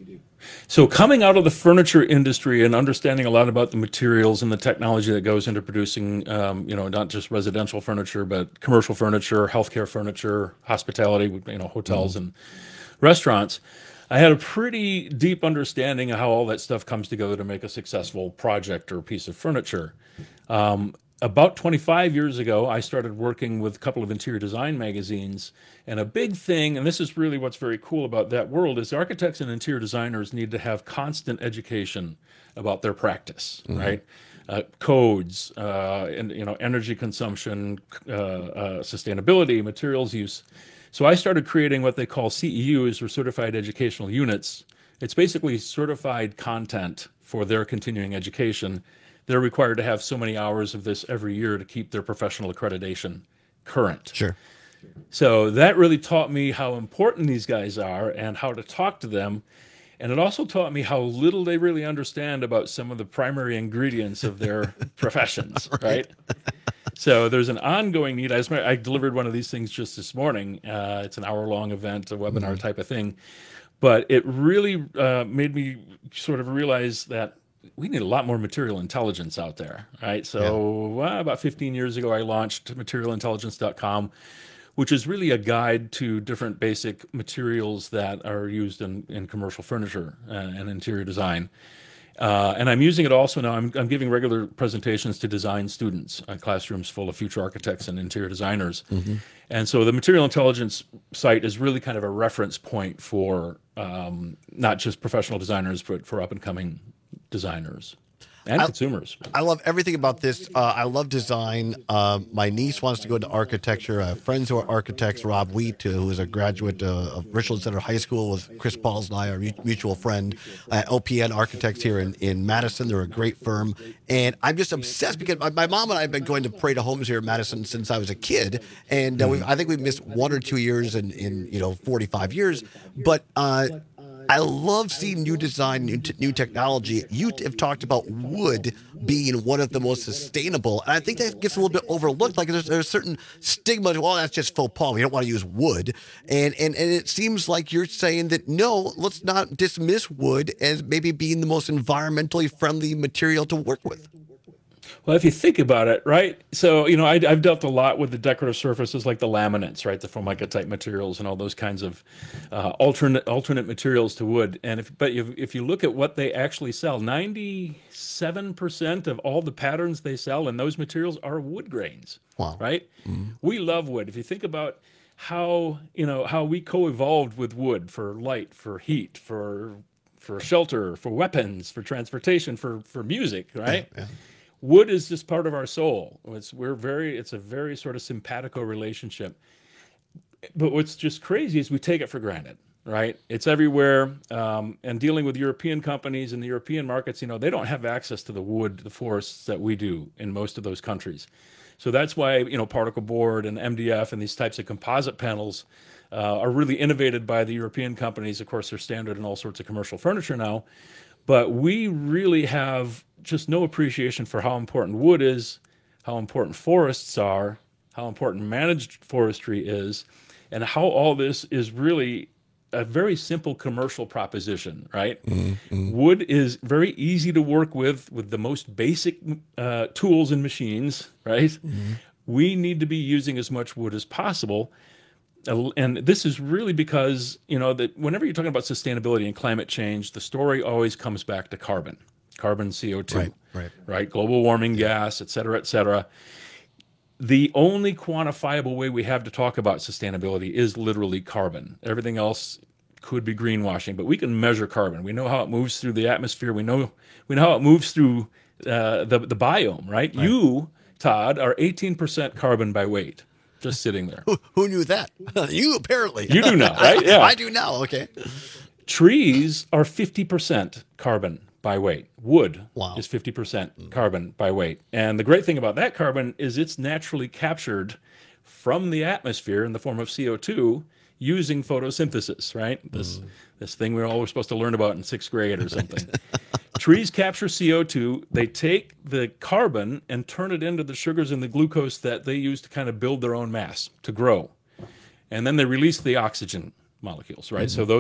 So coming out of the furniture industry and understanding a lot about the materials and the technology that goes into producing, not just residential furniture, but commercial furniture, healthcare furniture, hospitality, hotels and restaurants, I had a pretty deep understanding of how all that stuff comes together to make a successful project or piece of furniture. About 25 years ago, I started working with a couple of interior design magazines. And a big thing, and this is really what's very cool about that world, is architects and interior designers need to have constant education about their practice, right? Codes, and energy consumption, sustainability, materials use. So I started creating what they call CEUs, or Certified Educational Units. It's basically certified content for their continuing education. They're required to have so many hours of this every year to keep their professional accreditation current. Sure. So that really taught me how important these guys are and how to talk to them. And it also taught me how little they really understand about some of the primary ingredients of their professions, right? So there's an ongoing need. I delivered one of these things just this morning. It's an hour-long event, a webinar type of thing. But it really made me sort of realize that we need a lot more material intelligence out there, right? So about 15 years ago, I launched materialintelligence.com, which is really a guide to different basic materials that are used in commercial furniture and interior design. And I'm using it also now. I'm giving regular presentations to design students, classrooms full of future architects and interior designers. And so the Material Intelligence site is really kind of a reference point for not just professional designers, but for up-and-coming designers and consumers. I love everything about this. I love design. My niece wants to go into architecture. I have friends who are architects. Rob Wheat, who is a graduate of Richland Center High School with Chris Pauls and I, our mutual friend at OPN Architects here in Madison. They're a great firm. And I'm just obsessed because my mom and I have been going to Parade of Homes here in Madison since I was a kid. And I think we've missed 1 or 2 years in 45 years. But I love seeing new design, new technology. You have talked about wood being one of the most sustainable, and I think that gets a little bit overlooked. Like there's a certain stigma. Well, that's just faux pas. We don't want to use wood, and it seems like you're saying that no, let's not dismiss wood as maybe being the most environmentally friendly material to work with. Well, if you think about it, right? So, I've dealt a lot with the decorative surfaces like the laminates, right? The Formica type materials and all those kinds of alternate materials to wood. And if you look at what they actually sell, 97% of all the patterns they sell in those materials are wood grains. Wow. Right? We love wood. If you think about how we co-evolved with wood for light, for heat, for shelter, for weapons, for transportation, for music, right? Yeah. Wood is just part of our soul. It's a very sort of simpatico relationship. But what's just crazy is we take it for granted, right? It's everywhere. And dealing with European companies in the European markets, they don't have access to the forests that we do in most of those countries. So that's why, particle board and MDF and these types of composite panels are really innovated by the European companies. Of course, they're standard in all sorts of commercial furniture now. But we really have just no appreciation for how important wood is, how important forests are, how important managed forestry is, and how all this is really a very simple commercial proposition, right? Wood is very easy to work with the most basic tools and machines, right? We need to be using as much wood as possible. And this is really because, that whenever you're talking about sustainability and climate change, the story always comes back to carbon, CO2, right? Global warming gas, et cetera, et cetera. The only quantifiable way we have to talk about sustainability is literally carbon. Everything else could be greenwashing, but we can measure carbon. We know how it moves through the atmosphere. We know how it moves through the biome, right? You, Todd, are 18% carbon by weight. Just sitting there. Who knew that? You apparently. You do now, right? Yeah. I do now. Okay. Trees are 50% carbon by weight. Wood is 50% carbon by weight. And the great thing about that carbon is it's naturally captured from the atmosphere in the form of CO2 using photosynthesis, right? This thing we're always supposed to learn about in 6th grade or something. Trees capture CO2. They take the carbon and turn it into the sugars and the glucose that they use to kind of build their own mass, to grow. And then they release the oxygen molecules, right? So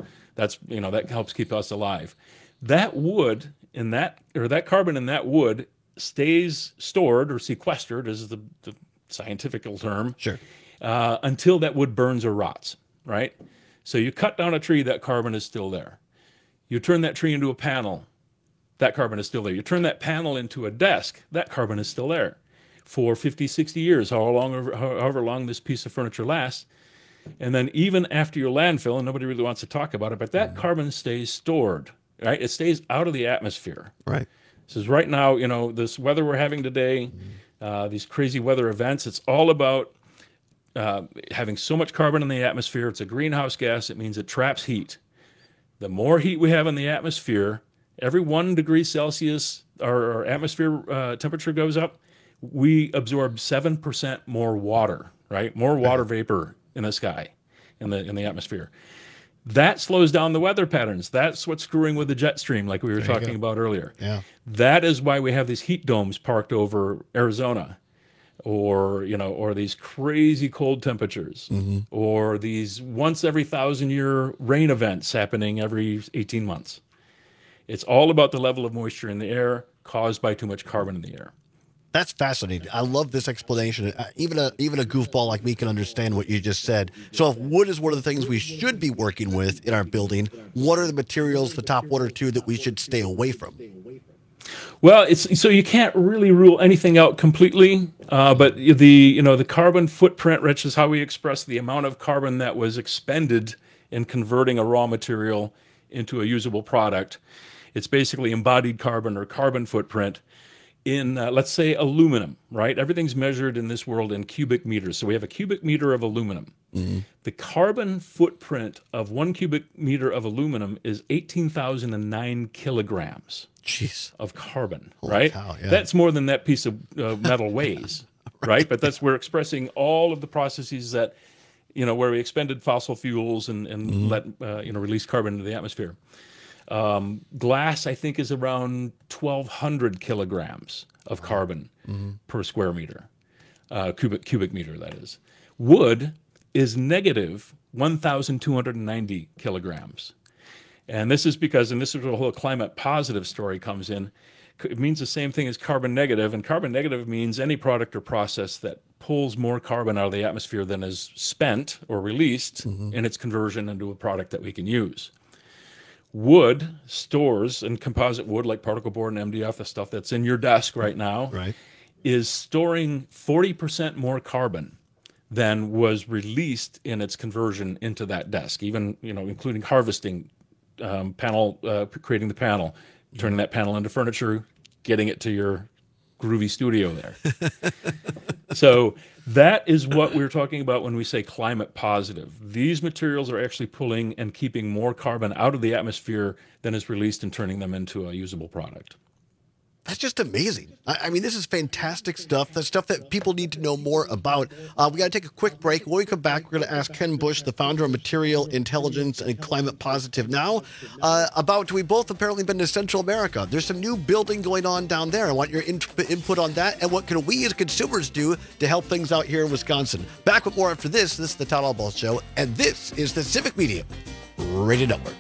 that helps keep us alive. That wood that carbon in that wood stays stored or sequestered, is the scientific term. Sure. Until that wood burns or rots, right? So you cut down a tree, that carbon is still there. You turn that tree into a panel, that carbon is still there. You turn that panel into a desk, that carbon is still there for 50, 60 years, however long this piece of furniture lasts. And then even after your landfill, and nobody really wants to talk about it, but that carbon stays stored, right? It stays out of the atmosphere. Right. This is right now, this weather we're having today, these crazy weather events, it's all about having so much carbon in the atmosphere. It's a greenhouse gas. It means it traps heat. The more heat we have in the atmosphere, every 1 degree Celsius, our atmosphere temperature goes up, we absorb 7% more water, right? More water vapor in the sky, in the atmosphere. That slows down the weather patterns. That's what's screwing with the jet stream, like we were talking about earlier. Yeah. That is why we have these heat domes parked over Arizona, or these crazy cold temperatures, or these once every 1,000-year rain events happening every 18 months. It's all about the level of moisture in the air caused by too much carbon in the air. That's fascinating. I love this explanation. Even a goofball like me can understand what you just said. So if wood is one of the things we should be working with in our building, what are the materials, the top 1 or 2, that we should stay away from? Well, so you can't really rule anything out completely, but the carbon footprint, Rich, is how we express the amount of carbon that was expended in converting a raw material into a usable product. It's basically embodied carbon or carbon footprint in, let's say, aluminum, right? Everything's measured in this world in cubic meters. So we have a cubic meter of aluminum. The carbon footprint of 1 cubic meter of aluminum is 18,009 kilograms. Jeez. Of carbon, Holy right? cow, yeah. That's more than that piece of metal weighs, right? But we're expressing all of the processes that, where we expended fossil fuels and let, release carbon into the atmosphere. Glass, I think, is around 1,200 kilograms of carbon per square meter, cubic meter, that is. Wood is negative 1,290 kilograms. And this is because, and this is where the whole climate positive story comes in, it means the same thing as carbon negative. And carbon negative means any product or process that pulls more carbon out of the atmosphere than is spent or released in its conversion into a product that we can use. Wood stores, and composite wood like particle board and MDF, the stuff that's in your desk right now, is storing 40% more carbon than was released in its conversion into that desk, even, including harvesting panel, creating the panel, turning that panel into furniture, getting it to your groovy studio there. So that is what we're talking about when we say climate positive. These materials are actually pulling and keeping more carbon out of the atmosphere than is released and turning them into a usable product. That's just amazing. I mean, this is fantastic stuff. That's stuff that people need to know more about. We got to take a quick break. When we come back, we're going to ask Ken Bush, the founder of Material Intelligence and Climate Positive Now, about we both apparently been to Central America. There's some new building going on down there. I want your input on that. And what can we as consumers do to help things out here in Wisconsin? Back with more after this. This is the Todd Albaugh Show, and this is the Civic Media Radio Network.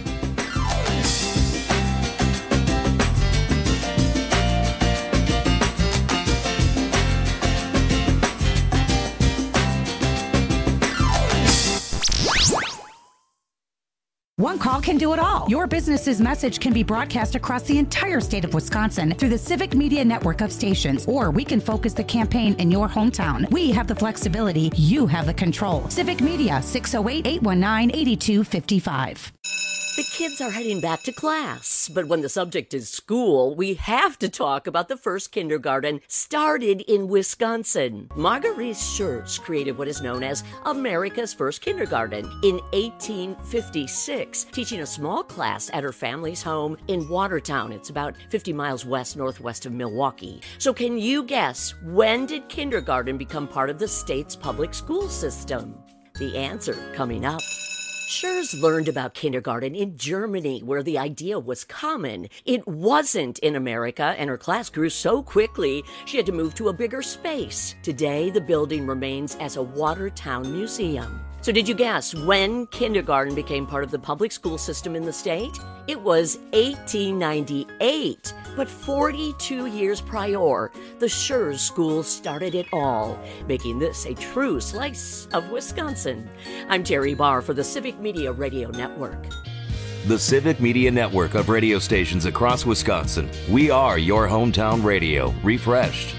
One call can do it all. Your business's message can be broadcast across the entire state of Wisconsin through the Civic Media network of stations, or we can focus the campaign in your hometown. We have the flexibility. You have the control. Civic Media, 608-819-8255. The kids are heading back to class, but when the subject is school, we have to talk about the first kindergarten started in Wisconsin. Marguerite Schurz created what is known as America's first kindergarten in 1856, teaching a small class at her family's home in Watertown. It's about 50 miles northwest of Milwaukee. So can you guess, when did kindergarten become part of the state's public school system? The answer coming up. Schurz learned about kindergarten in Germany, where the idea was common. It wasn't in America, and her class grew so quickly, she had to move to a bigger space. Today, the building remains as a Watertown museum. So did you guess when kindergarten became part of the public school system in the state? It was 1898. But 42 years prior, the Schurz School started it all, making this a true slice of Wisconsin. I'm Terry Barr for the Civic Media Radio Network. The Civic Media Network of radio stations across Wisconsin. We are your hometown radio, refreshed.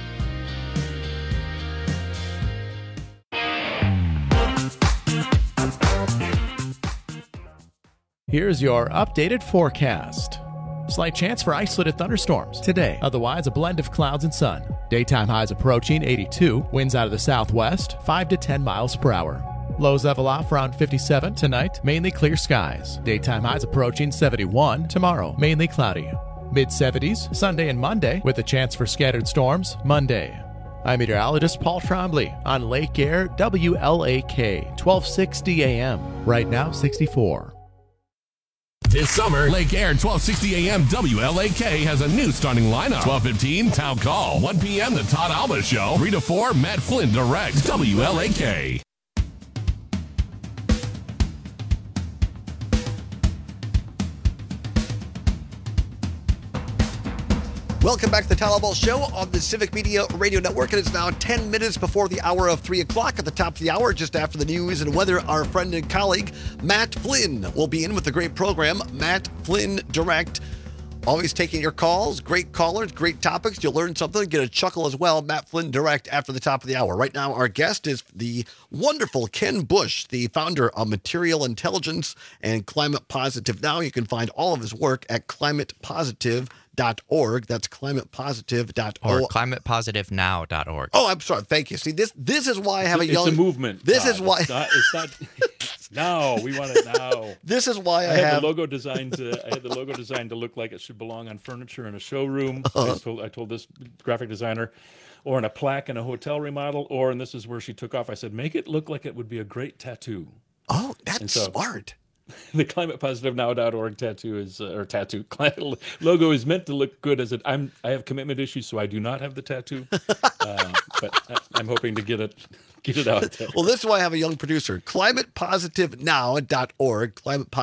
Here's your updated forecast. Slight chance for isolated thunderstorms today. Otherwise, a blend of clouds and sun. Daytime highs approaching 82. Winds out of the southwest, 5 to 10 miles per hour. Lows level off around 57 tonight. Mainly clear skies. Daytime highs approaching 71. Tomorrow, mainly cloudy. Mid-70s Sunday and Monday with a chance for scattered storms Monday. I'm meteorologist Paul Trombley on Lake Air WLAK 1260 AM. Right now, 64. This summer, Lake Air 1260 AM WLAK has a new starting lineup. 12:15 Town Call. 1 p.m. The Todd Alba Show. 3 to 4 Matt Flynn Direct. WLAK. Welcome back to the Talaball Show on the Civic Media Radio Network. And it's now 10 minutes before the hour of 3 o'clock. At the top of the hour, just after the news and weather, our friend and colleague, Matt Flynn, will be in with a great program, Matt Flynn Direct. Always taking your calls, great callers, great topics. You'll learn something, get a chuckle as well. Matt Flynn Direct after the top of the hour. Right now, our guest is the wonderful Ken Bush, the founder of Material Intelligence and Climate Positive Now. You can find all of his work at climatepositive.org. That's climatepositive.org. Or climatepositivenow.org. Oh, I'm sorry. Thank you. See, this is why I have It's a movement. This Todd. is why It's not now. We want it now. This is why I had the logo designed to look like it should belong on furniture in a showroom. I told this graphic designer, or in a plaque in a hotel remodel, or, and this is where she took off, I said, make it look like it would be a great tattoo. Oh, that's smart. The climatepositivenow.org tattoo is logo is meant to look good as it. I have commitment issues, so I do not have the tattoo, but I'm hoping to get it out there. Well, this is why I have a young producer. climatepositivenow.org,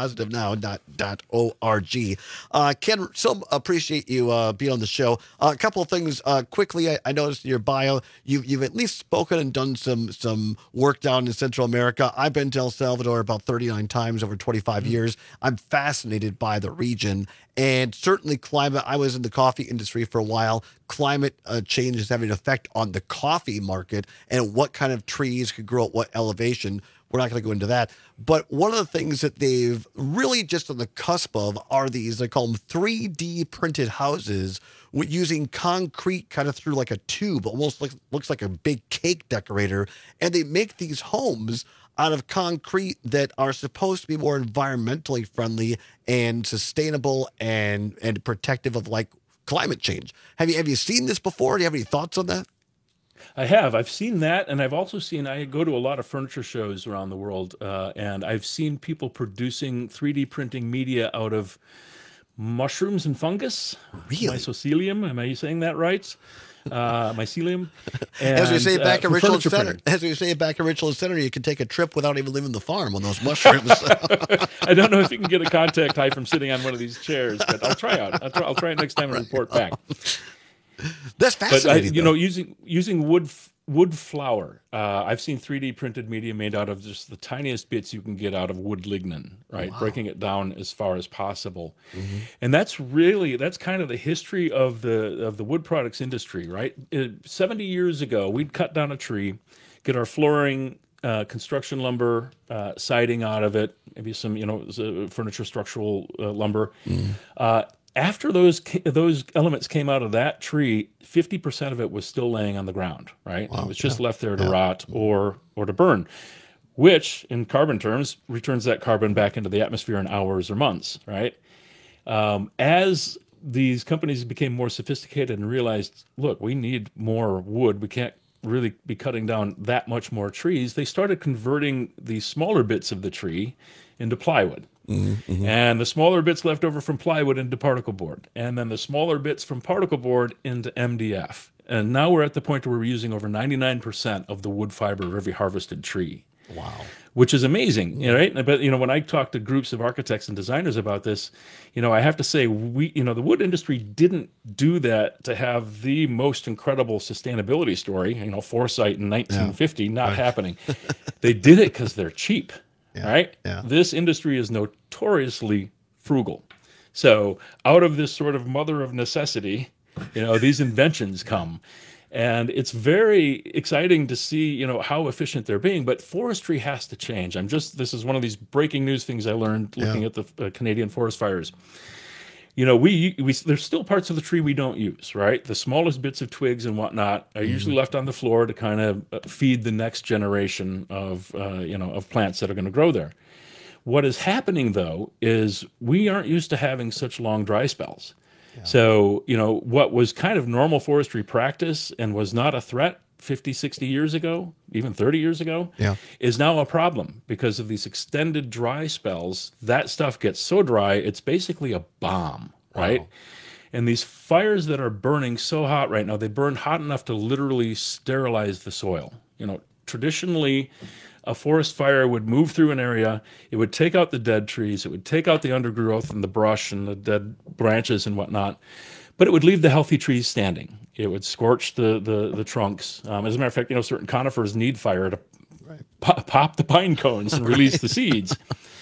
climatepositivenow.org. Ken, so appreciate you being on the show. A couple of things quickly. I noticed in your bio, you've at least spoken and done some work down in Central America. I've been to El Salvador about 39 times over 25 years. I'm fascinated by the region. And certainly climate, I was in the coffee industry for a while. Climate change is having an effect on the coffee market and what kind of trees could grow at what elevation. We're not going to go into that. But one of the things that they've really just on the cusp of are these, they call them 3D printed houses with using concrete kind of through like a tube, almost looks like a big cake decorator. And they make these homes out of concrete that are supposed to be more environmentally friendly and sustainable and protective of like climate change. Have you seen this before? Do you have any thoughts on that? I have. I've seen that, and I've also seen, I go to a lot of furniture shows around the world, and I've seen people producing 3D printing media out of mushrooms and fungus. Really? Mycelium, am I saying that right? Mycelium. And, as we say back at Richland Center, you can take a trip without even leaving the farm on those mushrooms. I don't know if you can get a contact high from sitting on one of these chairs, but I'll try out. I'll try it next time and report back. That's fascinating. But using wood flour. I've seen 3D printed media made out of just the tiniest bits you can get out of wood lignin, right? Wow. Breaking it down as far as possible. Mm-hmm. And that's kind of the history of the wood products industry, right? 70 years ago, we'd cut down a tree, get our flooring, construction lumber, siding out of it, maybe some, furniture structural lumber. Mm. After those elements came out of that tree, 50% of it was still laying on the ground, right? Wow, it was just left there to rot or to burn, which in carbon terms returns that carbon back into the atmosphere in hours or months, right? As these companies became more sophisticated and realized, look, we need more wood. We can't really be cutting down that much more trees, they started converting the smaller bits of the tree into plywood. And the smaller bits left over from plywood into particle board, and then the smaller bits from particle board into MDF. And now we're at the point where we're using over 99% of the wood fiber of every harvested tree. Wow. Which is amazing, right? But, when I talk to groups of architects and designers about this, I have to say the wood industry didn't do that to have the most incredible sustainability story, Foresight in 1950, not happening. They did it because they're cheap, right? Yeah. This industry is notoriously frugal. So out of this sort of mother of necessity, these inventions come. And it's very exciting to see, how efficient they're being. But forestry has to change. This is one of these breaking news things I learned looking at the Canadian forest fires. There's still parts of the tree we don't use, right? The smallest bits of twigs and whatnot are usually left on the floor to kind of feed the next generation of plants that are going to grow there. What is happening, though, is we aren't used to having such long dry spells. So, what was kind of normal forestry practice and was not a threat 50, 60 years ago, even 30 years ago, is now a problem because of these extended dry spells. That stuff gets so dry, it's basically a bomb, right? Wow. And these fires that are burning so hot right now, they burn hot enough to literally sterilize the soil. Traditionally, a forest fire would move through an area, it would take out the dead trees, it would take out the undergrowth and the brush and the dead branches and whatnot, but it would leave the healthy trees standing. It would scorch the trunks. As a matter of fact, certain conifers need fire to pop the pine cones and release the seeds.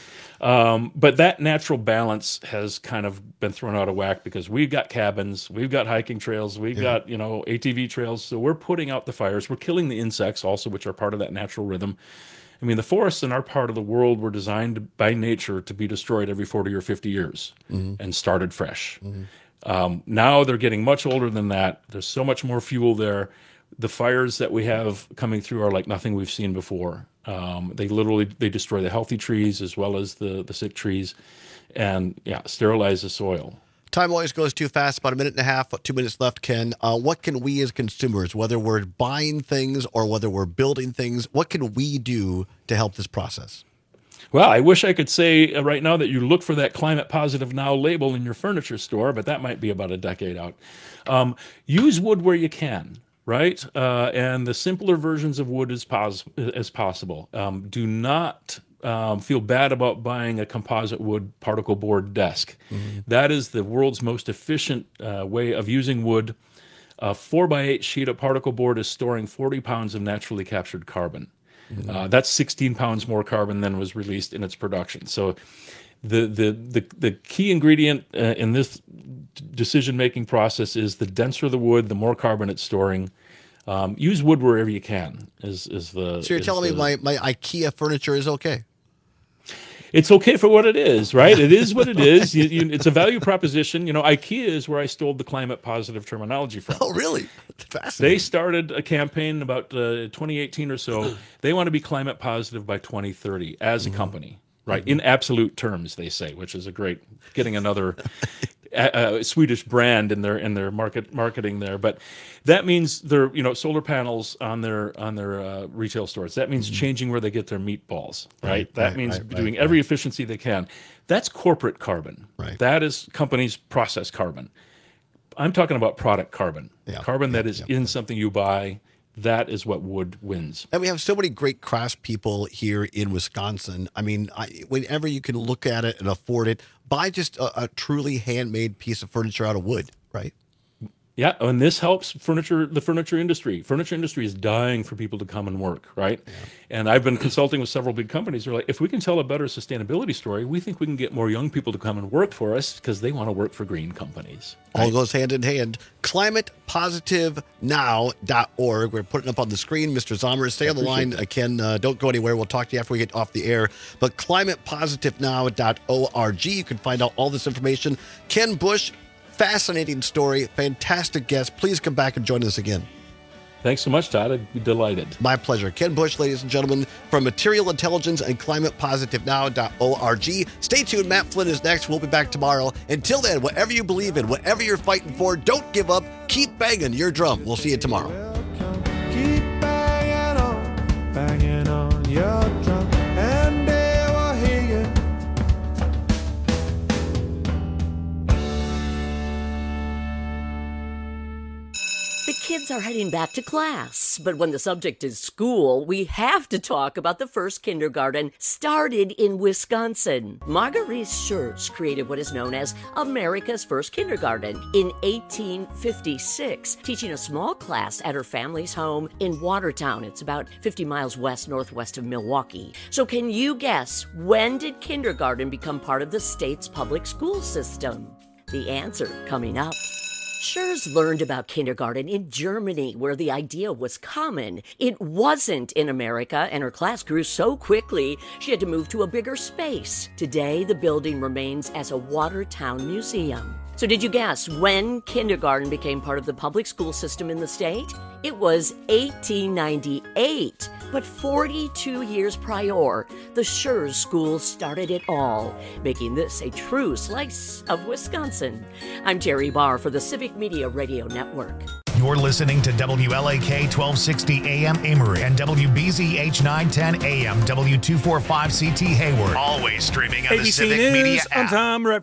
But that natural balance has kind of been thrown out of whack because we've got cabins, we've got hiking trails, we've got, ATV trails. So we're putting out the fires. We're killing the insects also, which are part of that natural rhythm. I mean, the forests in our part of the world were designed by nature to be destroyed every 40 or 50 years and started fresh. Now they're getting much older than that. There's so much more fuel there. The fires that we have coming through are like nothing we've seen before. They destroy the healthy trees as well as the sick trees and sterilize the soil. Time always goes too fast, about a minute and a half, 2 minutes left, Ken. What can we as consumers, whether we're buying things or whether we're building things, what can we do to help this process? Well, I wish I could say right now that you look for that Climate Positive Now label in your furniture store, but that might be about a decade out. Use wood where you can. Right? And the simpler versions of wood as possible. Do not feel bad about buying a composite wood particle board desk. That is the world's most efficient way of using wood. A 4x8 sheet of particle board is storing 40 pounds of naturally captured carbon. That's 16 pounds more carbon than was released in its production. So the key ingredient in this decision-making process is the denser the wood, the more carbon it's storing. Use wood wherever you can. So you're telling me my IKEA furniture is okay? It's okay for what it is, right? It is what it is. It's a value proposition. IKEA is where I stole the climate positive terminology from. Oh, really? Fascinating. They started a campaign about 2018 or so. They want to be climate positive by 2030 as a company. Right, in absolute terms, they say, which is getting another Swedish brand in their marketing there. But that means they're solar panels on their retail stores. That means changing where they get their meatballs. Right, that means doing every efficiency they can. That's corporate carbon. Right, that is companies' process carbon. I'm talking about product carbon. Carbon that is in something you buy. That is what wood wins. And we have so many great craftspeople here in Wisconsin. I mean, whenever you can look at it and afford it, buy just a truly handmade piece of furniture out of wood, right? Yeah, and this helps the furniture industry. Furniture industry is dying for people to come and work, right? Yeah. And I've been consulting with several big companies. They're like, if we can tell a better sustainability story, we think we can get more young people to come and work for us because they want to work for green companies. Right? All goes hand in hand. ClimatePositiveNow.org. We're putting up on the screen. Mr. Zomer, stay on the line. Ken, don't go anywhere. We'll talk to you after we get off the air. But ClimatePositiveNow.org. You can find out all this information. Ken Bush, fascinating story. Fantastic guest. Please come back and join us again. Thanks so much, Todd. I'd be delighted. My pleasure. Ken Bush, ladies and gentlemen, from Material Intelligence and ClimatePositiveNow.org. Stay tuned. Matt Flynn is next. We'll be back tomorrow. Until then, whatever you believe in, whatever you're fighting for, don't give up. Keep banging your drum. We'll see you tomorrow. Keep Kids are heading back to class, but when the subject is school, we have to talk about the first kindergarten started in Wisconsin. Marguerite Schertz created what is known as America's first kindergarten in 1856, teaching a small class at her family's home in Watertown. It's about 50 miles northwest of Milwaukee. So can you guess, when did kindergarten become part of the state's public school system? The answer coming up. Schertz learned about kindergarten in Germany, where the idea was common. It wasn't in America, and her class grew so quickly, she had to move to a bigger space. Today, the building remains as a Watertown museum. So did you guess when kindergarten became part of the public school system in the state? It was 1898. But 42 years prior, the Schertz School started it all, making this a true slice of Wisconsin. I'm Terry Barr for the Civic Media Radio Network. You're listening to WLAK 1260 AM Amory and WBZH 910 AM W245CT Hayward. Always streaming on the ABC Civic News, Media I'm app. Tom Rivers.